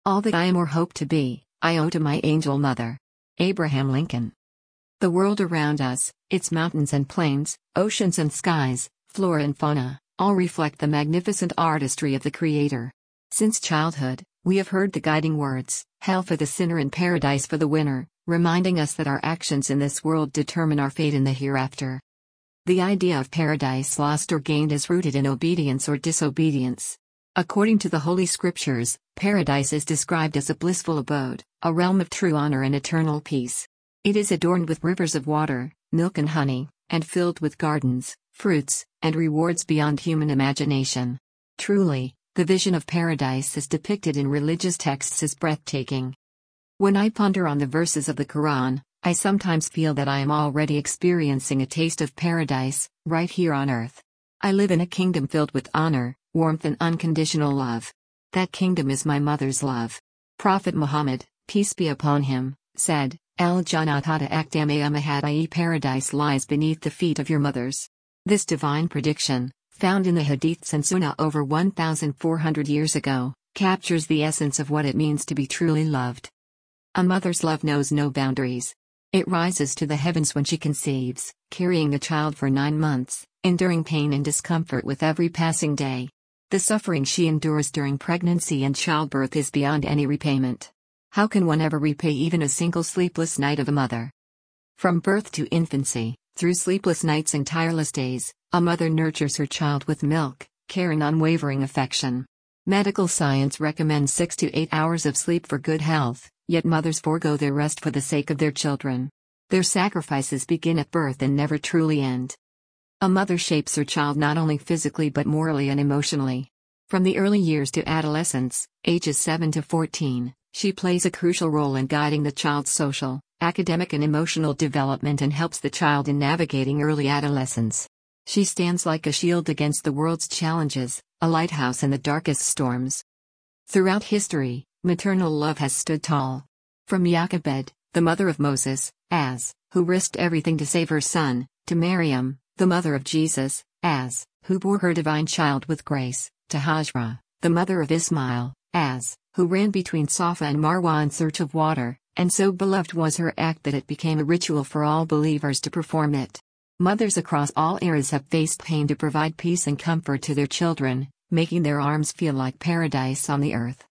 All that I am or hope to be, I owe to my angel mother. Abraham Lincoln. The world around us, its mountains and plains, oceans and skies, flora and fauna, all reflect the magnificent artistry of the Creator. Since childhood, we have heard the guiding words, hell for the sinner and paradise for the winner, reminding us that our actions in this world determine our fate in the hereafter. The idea of paradise lost or gained is rooted in obedience or disobedience. According to the Holy Scriptures, paradise is described as a blissful abode, a realm of true honor and eternal peace. It is adorned with rivers of water, milk and honey, and filled with gardens, fruits, and rewards beyond human imagination. Truly, the vision of paradise as depicted in religious texts is breathtaking. When I ponder on the verses of the Quran, I sometimes feel that I am already experiencing a taste of paradise, right here on earth. I live in a kingdom filled with honor, warmth and unconditional love. That kingdom is my mother's love. Prophet Muhammad, peace be upon him, said, Al-Jannat hada akdamaya mahadai, paradise lies beneath the feet of your mothers. This divine prediction, found in the Hadiths and Sunnah over 1,400 years ago, captures the essence of what it means to be truly loved. A mother's love knows no boundaries. It rises to the heavens when she conceives, carrying a child for 9 months, enduring pain and discomfort with every passing day. The suffering she endures during pregnancy and childbirth is beyond any repayment. How can one ever repay even a single sleepless night of a mother? From birth to infancy, through sleepless nights and tireless days, a mother nurtures her child with milk, care and unwavering affection. Medical science recommends 6 to 8 hours of sleep for good health, yet mothers forego their rest for the sake of their children. Their sacrifices begin at birth and never truly end. A mother shapes her child not only physically but morally and emotionally. From the early years to adolescence, ages 7 to 14, she plays a crucial role in guiding the child's social, academic and emotional development and helps the child in navigating early adolescence. She stands like a shield against the world's challenges, a lighthouse in the darkest storms. Throughout history, maternal love has stood tall. From Jochebed, the mother of Moses, who risked everything to save her son, to Miriam, the mother of Jesus, who bore her divine child with grace, to Hajra, the mother of Ismail, who ran between Safa and Marwa in search of water, and so beloved was her act that it became a ritual for all believers to perform it. Mothers across all eras have faced pain to provide peace and comfort to their children, making their arms feel like paradise on the earth.